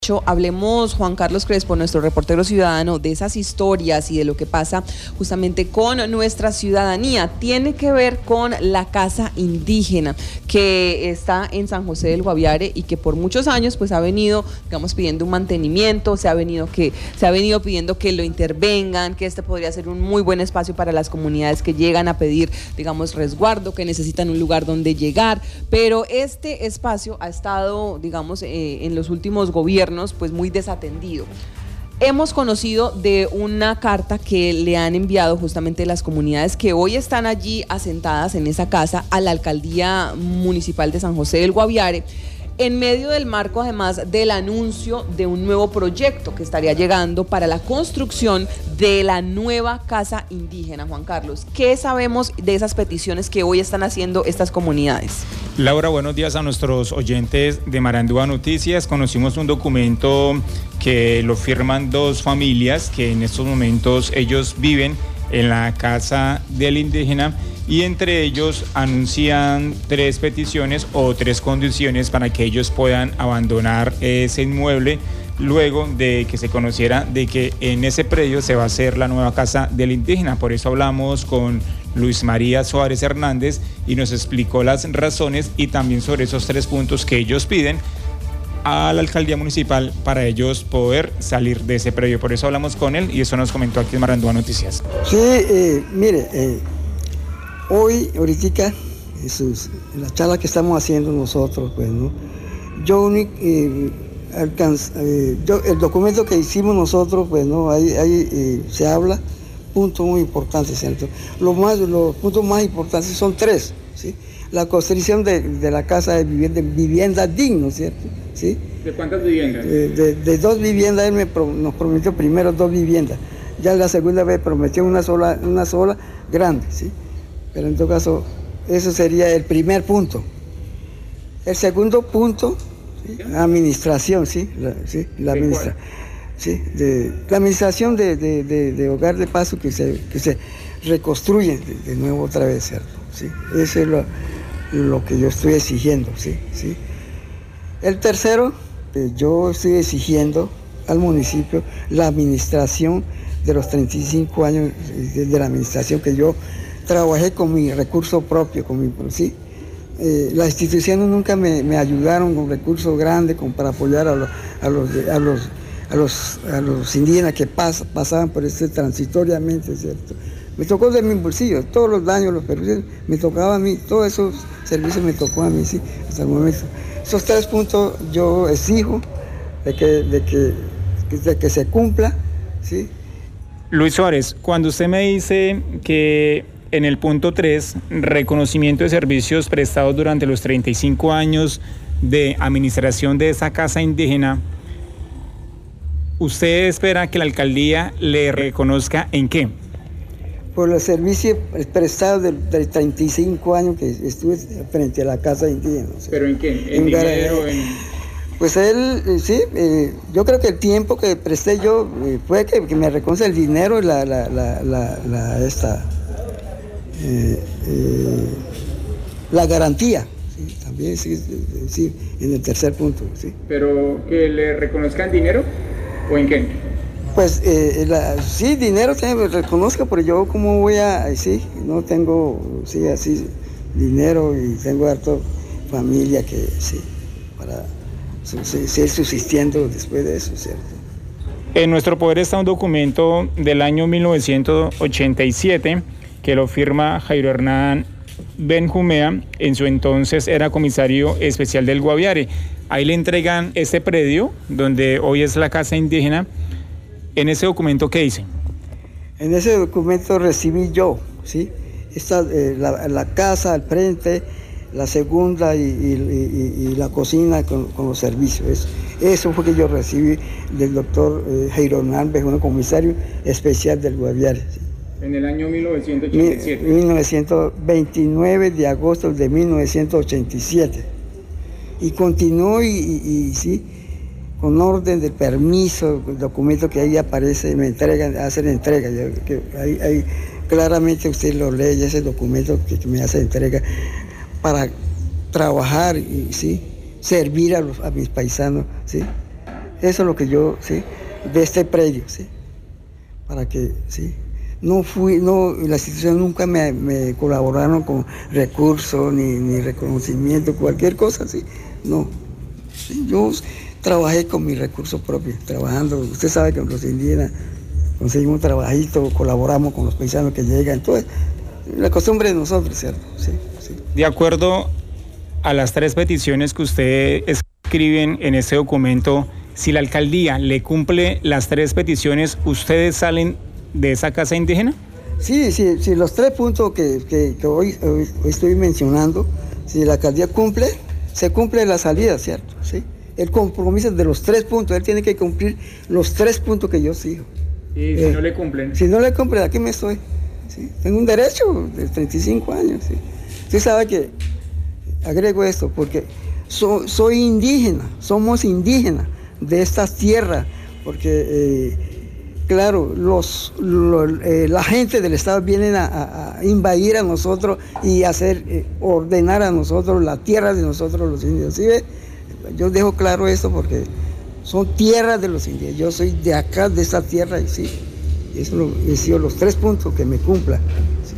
Hablemos, Juan Carlos Crespo, nuestro reportero ciudadano, de esas historias y de lo que pasa justamente con nuestra ciudadanía. Tiene que ver con la casa indígena que está en San José del Guaviare y que por muchos años pues ha venido, digamos, pidiendo un mantenimiento, se ha venido pidiendo que lo intervengan, que este podría ser un muy buen espacio para las comunidades que llegan a pedir, digamos, resguardo, que necesitan un lugar donde llegar, pero este espacio ha estado, digamos, en los últimos gobiernos pues muy desatendido. Hemos conocido de una carta que le han enviado justamente las comunidades que hoy están allí asentadas en esa casa a la Alcaldía Municipal de San José del Guaviare, en medio del marco además del anuncio de un nuevo proyecto que estaría llegando para la construcción de la nueva casa indígena. Juan Carlos, ¿qué sabemos de esas peticiones que hoy están haciendo estas comunidades? Laura, buenos días a nuestros oyentes de Marandúa Noticias. Conocimos un documento que lo firman dos familias que en estos momentos ellos viven en la casa del indígena y entre ellos anuncian 3 peticiones o 3 condiciones para que ellos puedan abandonar ese inmueble luego de que se conociera de que en ese predio se va a hacer la nueva casa del indígena. Por eso hablamos con Luis María Suárez Hernández y nos explicó las razones y también sobre esos 3 puntos que ellos piden a la alcaldía municipal para ellos poder salir de ese predio. Por eso hablamos con él y eso nos comentó aquí en Marandúa Noticias. Sí, ahorita, la charla que estamos haciendo nosotros, pues, ¿no? El documento que hicimos nosotros, pues, ¿no? Ahí se habla puntos muy importantes, ¿cierto? Los puntos más importantes son 3, ¿sí? La construcción de la casa de vivienda digna, ¿cierto? ¿Sí? ¿De cuántas viviendas? De 2 viviendas, él nos prometió primero 2 viviendas, ya la segunda vez prometió una sola grande, ¿sí? Pero en todo caso, eso sería el primer punto. El segundo punto, ¿sí? Administración, ¿sí? La administración de Hogar de Paso que se reconstruye de nuevo otra vez, ¿cierto? ¿Sí? Eso es lo que yo estoy exigiendo, ¿sí? ¿Sí? El tercero, yo estoy exigiendo al municipio la administración de los 35 años de la administración que yo trabajé con mi recurso propio, ¿sí? Las instituciones nunca me ayudaron con recursos grandes para apoyar a los indígenas que pasaban por transitoriamente, ¿cierto? Me tocó de mi bolsillo, todos los daños, los perjuicios, me tocaba a mí, todos esos servicios me tocó a mí, sí, hasta el momento. Esos 3 puntos yo exijo de que se cumpla, ¿sí? Luis Suárez, cuando usted me dice que en el punto 3, reconocimiento de servicios prestados durante los 35 años de administración de esa casa indígena, ¿usted espera que la alcaldía le reconozca en qué? Por los servicios prestados de 35 años que estuve frente a la casa indígena. O sea, ¿pero en qué? ¿En dinero? Pues él, sí, yo creo que el tiempo que presté yo fue que me reconoce el dinero y la garantía, ¿sí? También sí, en el tercer punto, ¿sí? ¿Pero que le reconozcan dinero o en qué? Pues sí, dinero me reconozco, pero yo como voy sí, no tengo, sí, así, dinero y tengo harta familia que, sí, para seguir subsistiendo después de eso, ¿cierto? En nuestro poder está un documento del año 1987 que lo firma Jairo Hernán Benjumea, en su entonces era comisario especial del Guaviare. Ahí le entregan este predio, donde hoy es la casa indígena. En ese documento, ¿qué dice? En ese documento recibí yo, ¿sí? La casa al frente, la segunda y la cocina con los servicios. Eso fue que yo recibí del doctor Jairo Hernán Benjumea, comisario especial del Guaviare, ¿sí? En el año 1987. 1929 de agosto de 1987. Y continuó y sí, con orden de permiso, el documento que ahí aparece, me entregan, hacen entrega. Ahí claramente usted lo lee, ese documento que me hace entrega para trabajar y sí, servir a mis paisanos, ¿sí? Eso es lo que yo, ¿sí? De este predio, ¿sí? Para que, ¿sí? No, la institución nunca me colaboraron con recursos, ni reconocimiento, cualquier cosa, ¿sí? No. Sí, yo trabajé con mis recursos propios, trabajando. Usted sabe que los indígenas conseguimos un trabajito, colaboramos con los paisanos que llegan. Entonces, la costumbre de nosotros, ¿cierto? Sí, sí. De acuerdo a las 3 peticiones que usted escriben en este documento, si la alcaldía le cumple las 3 peticiones, ¿ustedes salen de esa casa indígena? Sí, los 3 puntos que hoy estoy mencionando, si la alcaldía cumple, se cumple la salida, ¿cierto? Sí. El compromiso de los 3 puntos, él tiene que cumplir los 3 puntos que yo sigo. ¿Y si no le cumplen? Si no le cumplen, aquí me estoy. ¿Sí? Tengo un derecho de 35 años. ¿Sí? Usted sabe que agrego esto porque soy indígena, somos indígenas de estas tierras, porque claro, la gente del Estado vienen a invadir a nosotros y ordenar a nosotros la tierra de nosotros los indios. ¿Sí ve? Yo dejo claro esto porque son tierras de los indios. Yo soy de acá, de esta tierra, y sí, eso he sido los 3 puntos que me cumpla. Sí.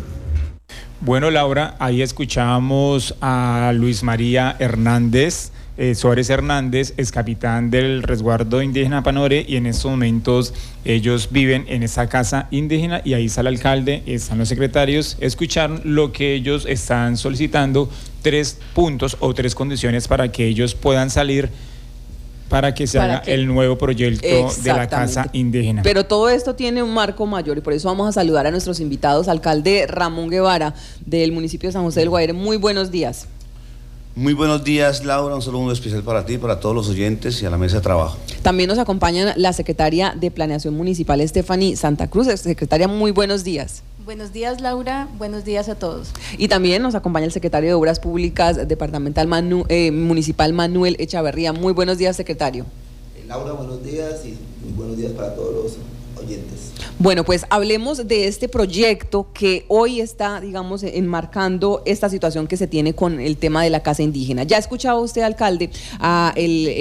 Bueno, Laura, ahí escuchábamos a Luis María Hernández, Suárez Hernández, es capitán del resguardo indígena Panore, y en estos momentos ellos viven en esa casa indígena, y ahí está el alcalde, están los secretarios. Escucharon lo que ellos están solicitando, 3 puntos o 3 condiciones para que ellos puedan salir, para que se haga el nuevo proyecto de la casa indígena. Pero todo esto tiene un marco mayor, y por eso vamos a saludar a nuestros invitados. Alcalde Ramón Guevara, del municipio de San José del Guaviare, muy buenos días. Muy buenos días, Laura, un saludo muy especial para ti, para todos los oyentes y a la mesa de trabajo. También nos acompaña la secretaria de Planeación Municipal, Stephanie Santa Cruz. Secretaria, muy buenos días. Buenos días, Laura, buenos días a todos. Y también nos acompaña el secretario de Obras Públicas departamental municipal, Manuel Echaverría. Muy buenos días, secretario. Laura, buenos días y muy buenos días para todos los oyentes. Bueno, pues hablemos de este proyecto que hoy está, digamos, enmarcando esta situación que se tiene con el tema de la casa indígena. Ya escuchaba usted, alcalde, a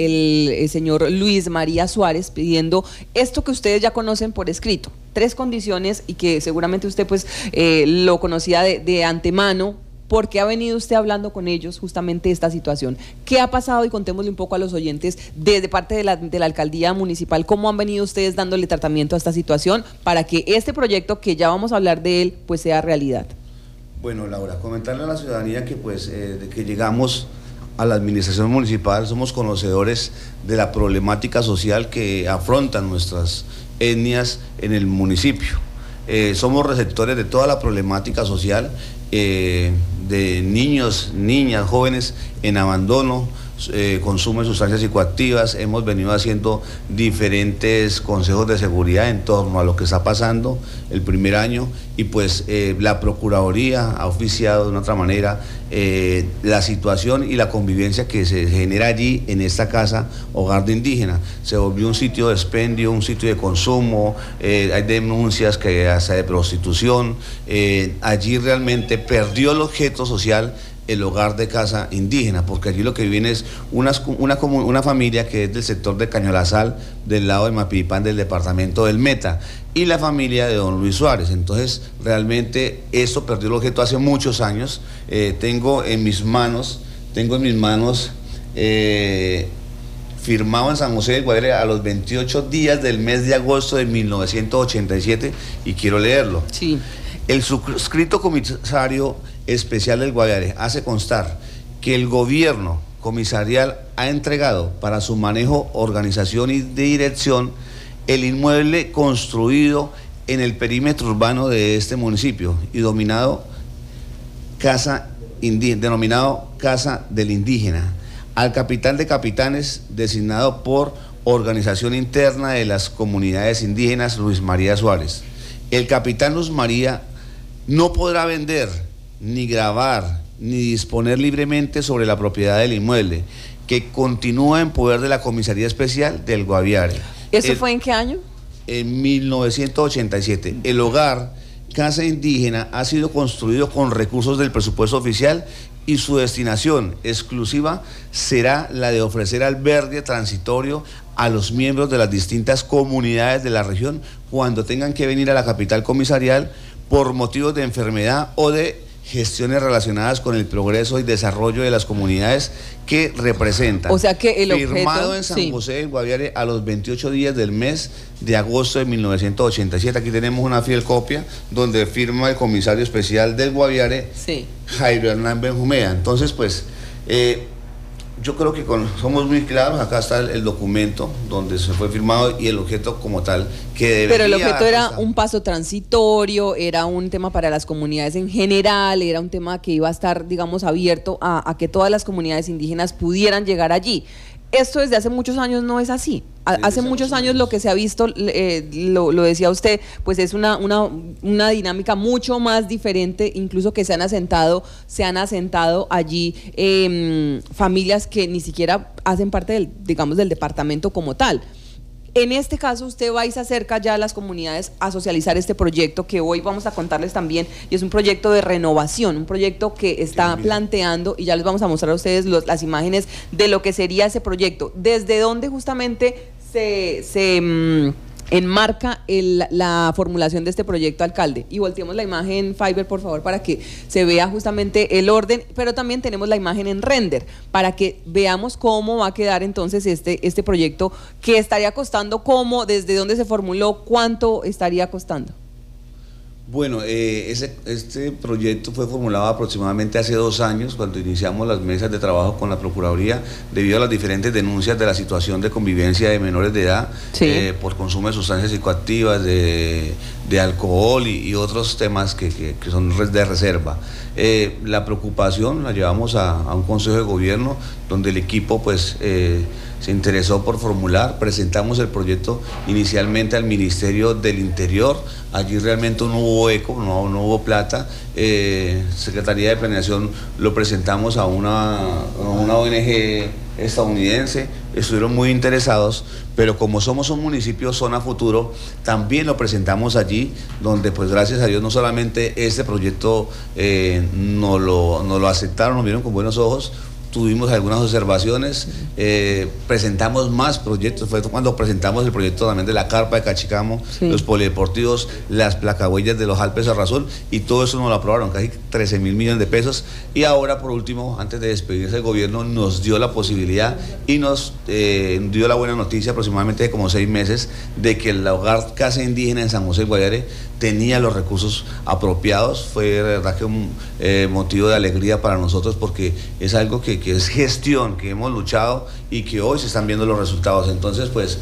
el señor Luis María Suárez pidiendo esto que ustedes ya conocen por escrito, 3 condiciones, y que seguramente usted pues lo conocía de antemano, porque ha venido usted hablando con ellos justamente esta situación. ¿Qué ha pasado? Y contémosle un poco a los oyentes desde parte de la alcaldía municipal, cómo han venido ustedes dándole tratamiento a esta situación para que este proyecto, que ya vamos a hablar de él, pues sea realidad. Bueno, Laura, comentarle a la ciudadanía que pues de que llegamos a la administración municipal somos conocedores de la problemática social que afrontan nuestras etnias en el municipio. Somos receptores de toda la problemática social, de niños, niñas, jóvenes en abandono, consumo de sustancias psicoactivas. Hemos venido haciendo diferentes consejos de seguridad en torno a lo que está pasando el primer año, y pues la Procuraduría ha oficiado de una otra manera la situación y la convivencia que se genera allí en esta casa hogar de indígena. Se volvió un sitio de expendio, un sitio de consumo, hay denuncias que hasta de prostitución. Allí realmente perdió el objeto social el hogar de casa indígena, porque allí lo que viene es una familia que es del sector de Cañolazal, del lado de Mapipán, del departamento del Meta, y la familia de don Luis Suárez. Entonces realmente esto perdió el objeto hace muchos años. Tengo en mis manos firmado en San José del Guaviare a los 28 días del mes de agosto de 1987, y quiero leerlo. Sí. El suscrito comisario especial del Guaviare hace constar que el gobierno comisarial ha entregado para su manejo, organización y dirección el inmueble construido en el perímetro urbano de este municipio y denominado Casa del Indígena, al capitán de capitanes designado por organización interna de las comunidades indígenas, Luis María Suárez. El capitán Luis María no podrá vender, ni grabar, ni disponer libremente sobre la propiedad del inmueble, que continúa en poder de la Comisaría Especial del Guaviare. ¿Eso fue en qué año? En 1987. El hogar Casa Indígena ha sido construido con recursos del presupuesto oficial y su destinación exclusiva será la de ofrecer albergue transitorio a los miembros de las distintas comunidades de la región cuando tengan que venir a la capital comisarial por motivos de enfermedad o de gestiones relacionadas con el progreso y desarrollo de las comunidades que representan. O sea que el objeto, firmado en San José del Guaviare a los 28 días del mes de agosto de 1987. Aquí tenemos una fiel copia donde firma el comisario especial del Guaviare, Jairo Hernán Benjumea. Entonces, pues, yo creo que somos muy claros. Acá está el documento donde se fue firmado y el objeto como tal que debería... Pero el objeto era un paso transitorio, era un tema para las comunidades en general, era un tema que iba a estar, digamos, abierto a que todas las comunidades indígenas pudieran llegar allí. Esto desde hace muchos años no es así. Hace muchos años lo que se ha visto, lo decía usted, pues es una dinámica mucho más diferente, incluso que se han asentado allí familias que ni siquiera hacen parte del departamento como tal. En este caso, usted va y se acerca ya a las comunidades a socializar este proyecto que hoy vamos a contarles también, y es un proyecto de renovación, un proyecto que está planteando, y ya les vamos a mostrar a ustedes las imágenes de lo que sería ese proyecto. ¿Desde dónde justamente se enmarca la formulación de este proyecto, alcalde? Y volteemos la imagen, Fiverr, por favor, para que se vea justamente el orden, pero también tenemos la imagen en render, para que veamos cómo va a quedar entonces este proyecto, que estaría costando, desde dónde se formuló, cuánto estaría costando. Bueno, este proyecto fue formulado aproximadamente hace 2 años, cuando iniciamos las mesas de trabajo con la Procuraduría, debido a las diferentes denuncias de la situación de convivencia de menores de edad, por consumo de sustancias psicoactivas, de alcohol y otros temas que son de reserva. La preocupación la llevamos a un consejo de gobierno, donde el equipo pues se interesó por formular. Presentamos el proyecto inicialmente al Ministerio del Interior. Allí realmente no hubo eco, no hubo plata. Secretaría de Planeación lo presentamos a una ONG estadounidense, estuvieron muy interesados, pero como somos un municipio zona futuro, también lo presentamos allí, donde pues gracias a Dios no solamente este proyecto nos lo aceptaron, nos vieron con buenos ojos. Tuvimos algunas observaciones, presentamos más proyectos. Fue cuando presentamos el proyecto también de la carpa de Cachicamo, los polideportivos, las placahuellas de los Alpes Arrasol, y todo eso nos lo aprobaron, casi 13.000 millones de pesos. Y ahora, por último, antes de despedirse, el gobierno nos dio la posibilidad y nos dio la buena noticia, aproximadamente de como 6 meses, de que el hogar Casa Indígena en San José del Guaviare tenía los recursos apropiados. Fue de verdad que un motivo de alegría para nosotros, porque es algo que es gestión, que hemos luchado y que hoy se están viendo los resultados. Entonces, pues,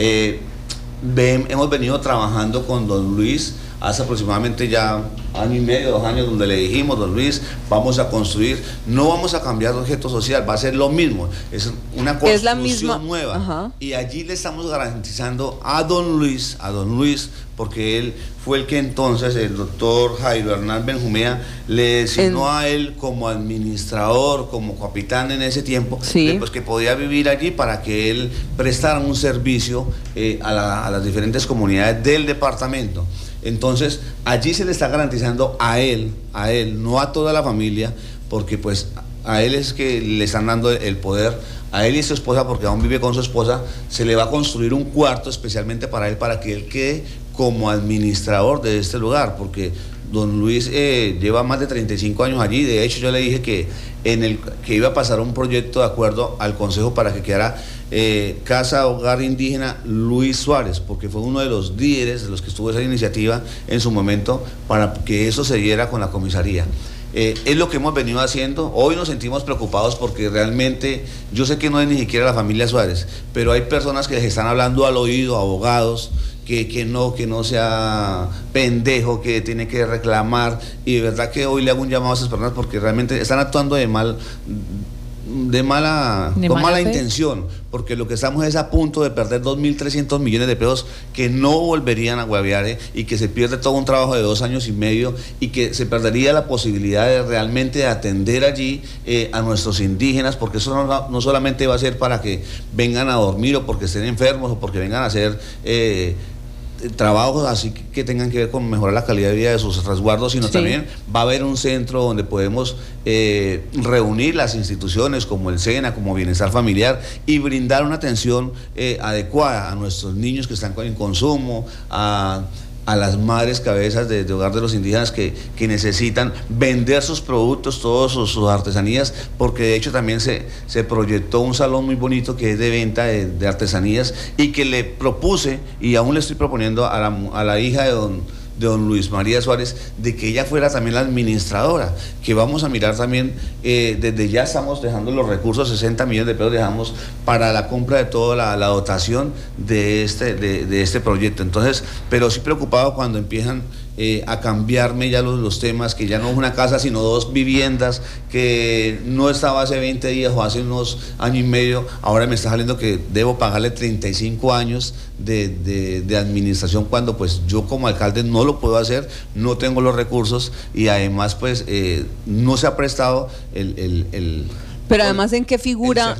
hemos venido trabajando con don Luis hace aproximadamente ya 1 año y medio, 2 años, donde le dijimos: don Luis, vamos a construir, no vamos a cambiar de objeto social, va a ser lo mismo, es una construcción nueva. Ajá. Y allí le estamos garantizando a don Luis, porque él fue el que entonces, el doctor Jairo Hernán Benjumea, le designó a él como administrador, como capitán en ese tiempo, pues que podía vivir allí para que él prestara un servicio a las diferentes comunidades del departamento. Entonces, allí se le está garantizando a él, no a toda la familia, porque pues a él es que le están dando el poder, a él y su esposa, porque aún vive con su esposa. Se le va a construir un cuarto especialmente para él, para que él quede como administrador de este lugar, porque don Luis lleva más de 35 años allí. De hecho, yo le dije que iba a pasar un proyecto de acuerdo al Consejo para que quedara Casa Hogar Indígena Luis Suárez, porque fue uno de los líderes de los que estuvo esa iniciativa en su momento, para que eso se diera con la comisaría. Es lo que hemos venido haciendo. Hoy nos sentimos preocupados porque realmente, yo sé que no es ni siquiera la familia Suárez, pero hay personas que les están hablando al oído, abogados, que no sea pendejo, que tiene que reclamar, y de verdad que hoy le hago un llamado a esas personas, porque realmente están actuando con mala intención, porque lo que estamos es a punto de perder 2.300 millones de pesos que no volverían a Guaviare, y que se pierde todo un trabajo de 2 años y medio, y que se perdería la posibilidad de realmente atender allí a nuestros indígenas, porque eso no solamente va a ser para que vengan a dormir, o porque estén enfermos, o porque vengan a hacer trabajos así que tengan que ver con mejorar la calidad de vida de sus resguardos, sino también va a haber un centro donde podemos reunir las instituciones como el SENA, como Bienestar Familiar, y brindar una atención adecuada a nuestros niños que están en consumo, a las madres cabezas de hogar de los indígenas que necesitan vender sus productos, todas sus artesanías, porque de hecho también se proyectó un salón muy bonito que es de venta de artesanías, y que le propuse, y aún le estoy proponiendo a la hija de don Luis María Suárez, de que ella fuera también la administradora, que vamos a mirar también, desde ya estamos dejando los recursos, 60 millones de pesos dejamos para la compra de toda la dotación de este proyecto. Entonces, pero sí preocupado cuando empiezan a cambiarme ya los temas, que ya no es una casa sino 2 viviendas, que no estaba hace 20 días o hace unos años y medio, ahora me está saliendo que debo pagarle 35 años de administración, cuando pues yo como alcalde no lo puedo hacer, no tengo los recursos, y además pues no se ha prestado Pero además, ¿con qué figura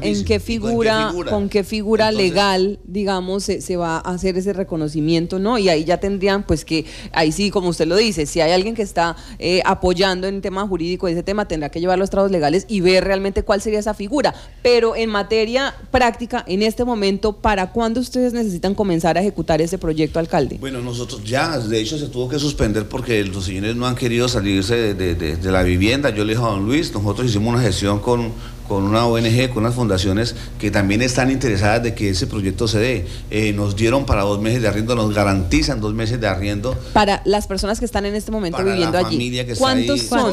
entonces, legal, digamos, se va a hacer ese reconocimiento, ¿no? Y ahí ya tendrían, pues que, ahí sí, como usted lo dice, si hay alguien que está apoyando en el tema jurídico ese tema, tendrá que llevar los trabajos legales y ver realmente cuál sería esa figura. Pero en materia práctica, en este momento, ¿para cuándo ustedes necesitan comenzar a ejecutar ese proyecto, alcalde? Bueno, nosotros ya, de hecho, se tuvo que suspender porque los señores no han querido salirse de la vivienda. Yo le dije a don Luis, nosotros hicimos una gestión con una ONG, con unas fundaciones que también están interesadas de que ese proyecto se dé. Nos dieron para 2 meses de arriendo, nos garantizan 2 meses de arriendo. Para las personas que están en este momento viviendo allí. ¿Cuántos son?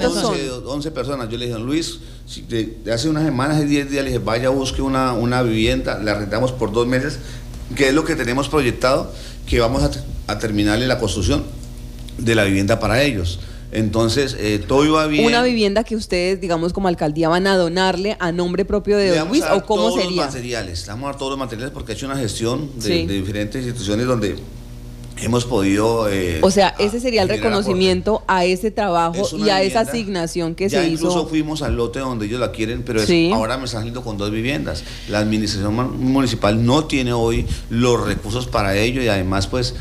11 personas. Yo le dije, don Luis, de hace unas semanas, hace 10 días, le dije, vaya, busque una vivienda, la arrendamos por 2 meses, que es lo que tenemos proyectado, que vamos a terminarle la construcción de la vivienda para ellos. Entonces, todo iba bien. ¿Una vivienda que ustedes, digamos, como alcaldía van a donarle a nombre propio de don Luis, o cómo sería? Vamos a dar todos los materiales, porque he hecho una gestión de diferentes instituciones donde hemos podido... o sea, ese sería el reconocimiento a ese trabajo y a esa asignación que se hizo. Ya incluso fuimos al lote donde ellos la quieren, pero ahora me están saliendo con 2 viviendas. La administración municipal no tiene hoy los recursos para ello, y además pues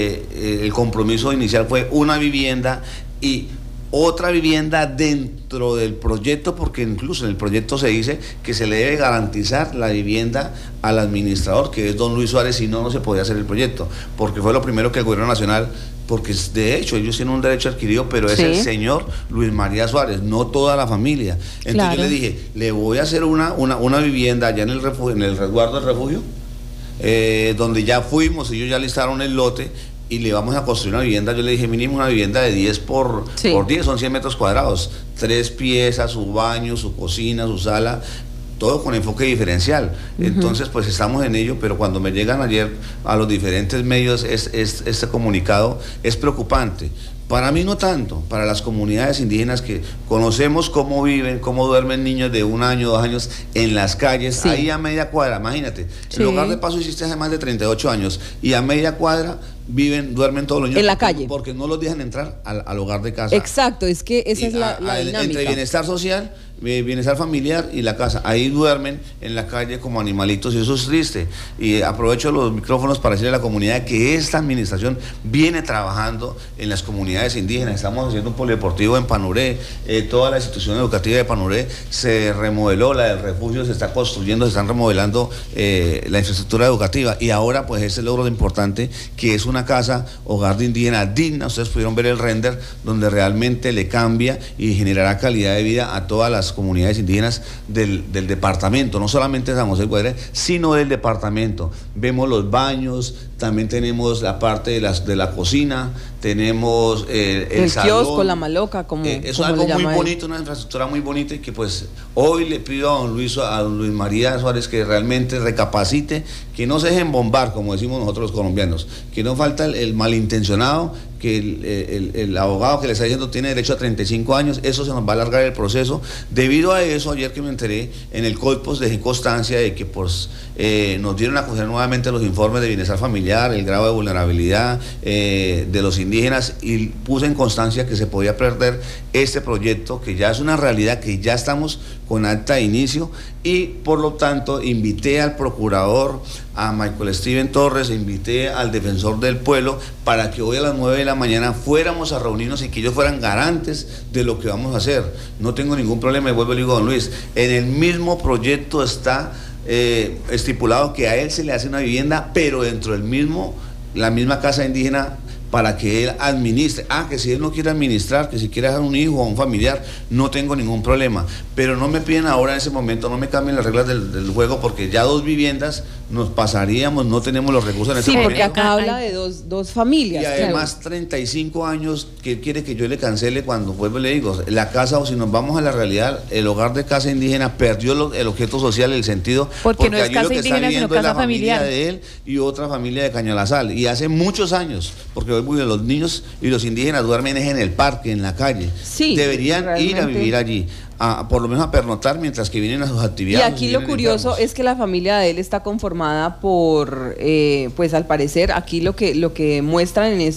el compromiso inicial fue una vivienda y otra vivienda dentro del proyecto, porque incluso en el proyecto se dice que se le debe garantizar la vivienda al administrador, que es don Luis Suárez, si no se podía hacer el proyecto, porque fue lo primero que el gobierno nacional, porque de hecho ellos tienen un derecho adquirido, pero es el señor Luis María Suárez, no toda la familia. Entonces yo le dije, le voy a hacer una vivienda allá en el resguardo del refugio, donde ya fuimos, ellos ya listaron el lote, y le vamos a construir una vivienda. Yo le dije, mínimo una vivienda de 10 por 10, son 100 metros cuadrados, 3 piezas, su baño, su cocina, su sala, todo con enfoque diferencial. Entonces pues estamos en ello, pero cuando me llegan ayer a los diferentes medios este comunicado, es preocupante. Para mí no tanto, para las comunidades indígenas que conocemos cómo viven, cómo duermen niños de 1 año, 2 años en las calles, ahí a media cuadra, imagínate, el hogar de Paso existe hace más de 38 años, y a media cuadra duermen todos los niños en la calle, porque no los dejan entrar al hogar de casa. Exacto, es que esa es la dinámica. Entre bienestar social, bienestar familiar y la casa, ahí duermen en la calle como animalitos, y eso es triste. Y aprovecho los micrófonos para decirle a la comunidad que esta administración viene trabajando en las comunidades indígenas. Estamos haciendo un polideportivo en Panuré, toda la institución educativa de Panuré se remodeló, la del refugio se está construyendo, se están remodelando la infraestructura educativa, y ahora pues ese logro importante, que es una casa hogar de indígena digna. Ustedes pudieron ver el render donde realmente le cambia y generará calidad de vida a todas las comunidades indígenas del departamento, no solamente de San José del Guaviare, sino del departamento. Vemos los baños, también tenemos la parte de la cocina, tenemos el salón, kiosco, la maloca, es algo muy bonito, una infraestructura muy bonita, y que pues hoy le pido a don Luis María Suárez que realmente recapacite, que no se dejen bombar, como decimos nosotros los colombianos, que no falta el malintencionado, que el abogado que le está diciendo tiene derecho a 35 años, eso se nos va a alargar el proceso. Debido a eso, ayer que me enteré, en el COIPOS dejé constancia de que pues, nos dieron a conocer nuevamente los informes de bienestar familiar, el grado de vulnerabilidad de los indígenas, y puse en constancia que se podía perder este proyecto, que ya es una realidad, que ya estamos con acta de inicio, y por lo tanto invité al procurador, a Michael Steven Torres, invité al defensor del pueblo para que hoy a las 9 de la mañana fuéramos a reunirnos y que ellos fueran garantes de lo que vamos a hacer. No tengo ningún problema, y vuelvo y le digo, don Luis, en el mismo proyecto está estipulado que a él se le hace una vivienda, pero dentro del mismo, la misma casa indígena, para que él administre. Que si él no quiere administrar, que si quiere dejar un hijo o un familiar, no tengo ningún problema. Pero no me piden ahora en ese momento, no me cambien las reglas del juego, porque ya 2 viviendas nos pasaríamos, no tenemos los recursos en ese momento. Sí, porque acá habla de dos familias. Y además 35 años que él quiere que yo le cancele cuando vuelvo y le digo, la casa, o si nos vamos a la realidad, el hogar de casa indígena perdió el objeto social, el sentido, porque no es casa indígena, sino casa familiar de él y otra familia de Cañalazal, y hace muchos años, porque los niños y los indígenas duermen en el parque, en la calle. Sí, deberían realmente ir a vivir allí, por lo menos a pernoctar mientras que vienen a sus actividades. Y aquí lo curioso es que la familia de él está conformada por, pues al parecer, aquí lo que muestran en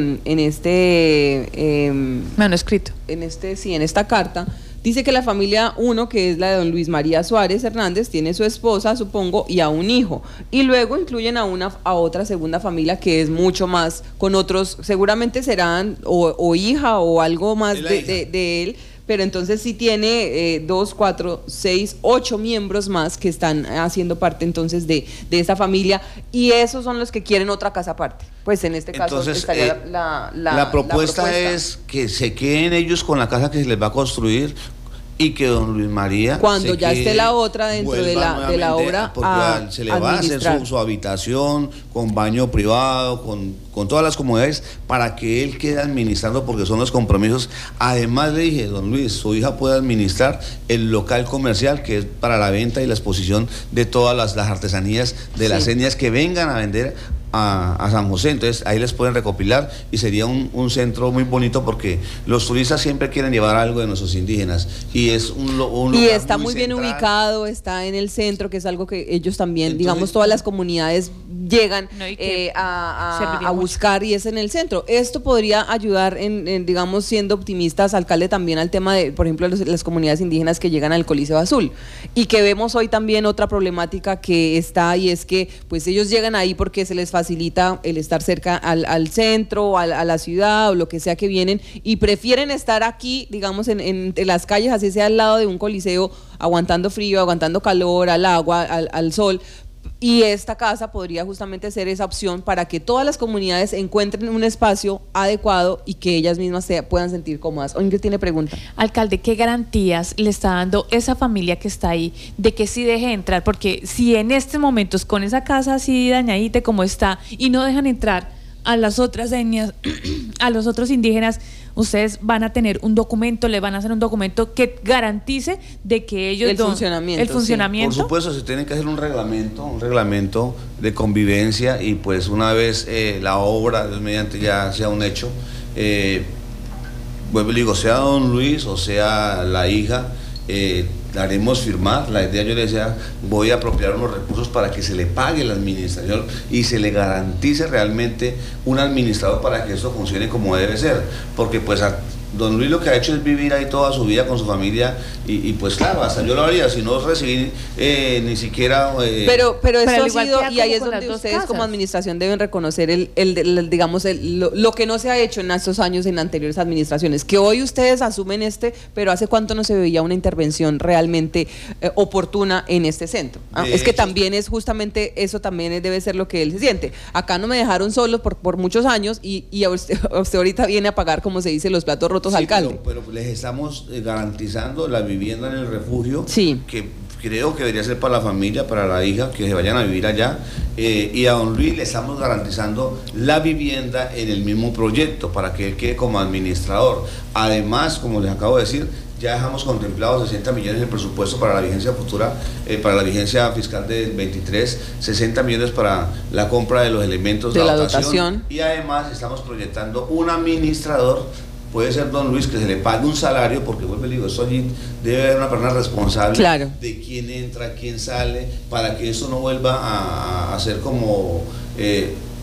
este manuscrito, en esta carta. Dice que la familia 1, que es la de don Luis María Suárez Hernández, tiene su esposa, supongo, y a un hijo. Y luego incluyen a otra segunda familia que es mucho más, con otros, seguramente serán o hija o algo más de él. Pero entonces sí tiene 2, 4, 6, 8 miembros más que están haciendo parte entonces de esa familia, y esos son los que quieren otra casa aparte. Pues en este caso entonces, estaría la propuesta es que se queden ellos con la casa que se les va a construir, y que don Luis María, cuando ya esté la otra dentro de la obra, se le va a hacer su habitación con baño privado, con todas las comodidades, para que él quede administrando, porque son los compromisos. Además le dije, don Luis, su hija puede administrar el local comercial, que es para la venta y la exposición de todas las artesanías de las etnias que vengan a vender a San José. Entonces ahí les pueden recopilar, y sería un centro muy bonito, porque los turistas siempre quieren llevar algo de nuestros indígenas, y es un lugar y está muy central. bien ubicado, está en el centro, que es algo que ellos también, entonces, digamos, todas las comunidades llegan a buscar, y es en el centro. Esto podría ayudar en, digamos, siendo optimistas, alcalde, también al tema de, por ejemplo, las comunidades indígenas que llegan al Coliseo Azul, y que vemos hoy también otra problemática que está, y es que pues ellos llegan ahí porque se les facilita el estar cerca al centro, a la ciudad, o lo que sea que vienen, y prefieren estar aquí, digamos, en las calles, así sea al lado de un coliseo, aguantando frío, aguantando calor, al agua, al sol. Y esta casa podría justamente ser esa opción para que todas las comunidades encuentren un espacio adecuado y que ellas mismas se puedan sentir cómodas. Ingrid tiene pregunta. Alcalde, ¿qué garantías le está dando esa familia que está ahí de que sí deje entrar? Porque si en estos momentos con esa casa así dañadita como está y no dejan entrar a las otras etnias, a los otros indígenas, ustedes van a tener un documento, le van a hacer un documento que garantice de que ellos el funcionamiento. Por supuesto, se tiene que hacer un reglamento de convivencia, y pues una vez la obra, Dios mediante, ya sea un hecho, vuelvo y digo, sea don Luis o sea la hija, la haremos firmar. La idea, yo le decía, voy a apropiar unos recursos para que se le pague la administración y se le garantice realmente un administrador para que esto funcione como debe ser, porque pues don Luis lo que ha hecho es vivir ahí toda su vida con su familia, y pues claro, hasta yo lo haría, si no recibí ni siquiera... Pero esto ha sido, y ahí es donde ustedes como administración deben reconocer digamos, lo que no se ha hecho en estos años en anteriores administraciones, que hoy ustedes asumen pero ¿hace cuánto no se veía una intervención realmente oportuna en este centro? Es que también es justamente eso, también debe ser lo que él se siente. Acá no me dejaron solo por muchos años, y a usted ahorita viene a pagar, como se dice, los platos rotos. Sí, alcalde. Pero les estamos garantizando la vivienda en el refugio, sí, que creo que debería ser para la familia, para la hija, que se vayan a vivir allá, y a don Luis le estamos garantizando la vivienda en el mismo proyecto para que él quede como administrador. Además, como les acabo de decir, ya dejamos contemplados 60 millones de presupuesto para la vigencia futura, para la vigencia fiscal del 23, 60 millones para la compra de los elementos de la dotación, y además estamos proyectando un administrador. Puede ser don Luis, que se le pague un salario, porque vuelvo y digo, esto allí debe haber una persona responsable, claro, de quién entra, quién sale, para que eso no vuelva a ser como que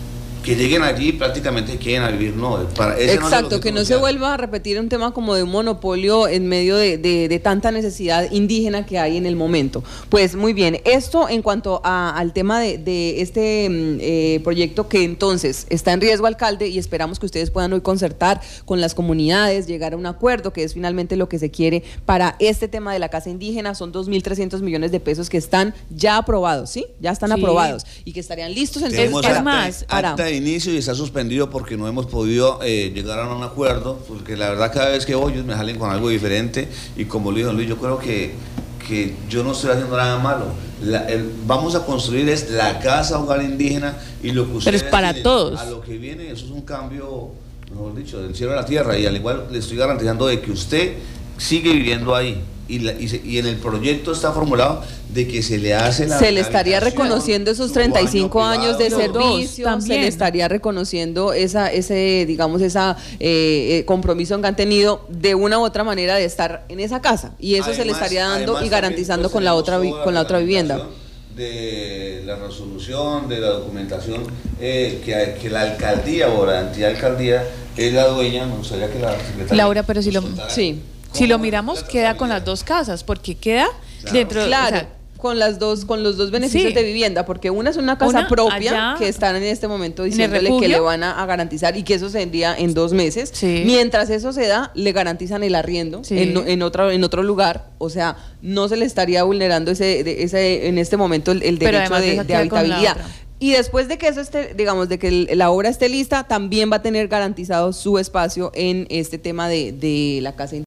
que lleguen allí y prácticamente quieren a vivir, no. Exacto, que no se vuelva a repetir un tema como de un monopolio en medio de tanta necesidad indígena que hay en el momento. Pues muy bien, esto en cuanto al tema de este proyecto que entonces está en riesgo, alcalde, y esperamos que ustedes puedan hoy concertar con las comunidades, llegar a un acuerdo, que es finalmente lo que se quiere para este tema de la casa indígena. Son 2.300 millones de pesos que están ya aprobados, ¿sí? Ya están aprobados y que estarían listos entonces acta de inicio y está suspendido porque no hemos podido llegar a un acuerdo, porque la verdad cada vez que voy ellos me salen con algo diferente y como le dijo Luis, yo creo que yo no estoy haciendo nada malo. Vamos a construir es la casa hogar indígena y lo que ustedes pero es para todos. A lo que viene, eso es un cambio, mejor dicho, del cielo a la tierra, y al igual le estoy garantizando de que usted sigue viviendo ahí. Y en el proyecto está formulado de que se le hace se le estaría reconociendo esos 35 años de servicio, se le estaría reconociendo ese compromiso que han tenido de una u otra manera de estar en esa casa, y eso se le estaría dando y garantizando con la otra vivienda. De la resolución, de la documentación, que la alcaldía o la entidad alcaldía es la dueña. Me gustaría que la secretaria Laura, pero si lo miramos, queda con las dos casas, porque queda dentro de... Claro, con los dos beneficios de vivienda, porque una es una casa propia que están en este momento diciéndole que le van a garantizar, y que eso sería en 2 meses. Mientras eso se da, le garantizan el arriendo en otro lugar. O sea, no se le estaría vulnerando en este momento el derecho de habitabilidad. Y después de que eso esté, digamos, de que la obra esté lista, también va a tener garantizado su espacio en este tema de la casa.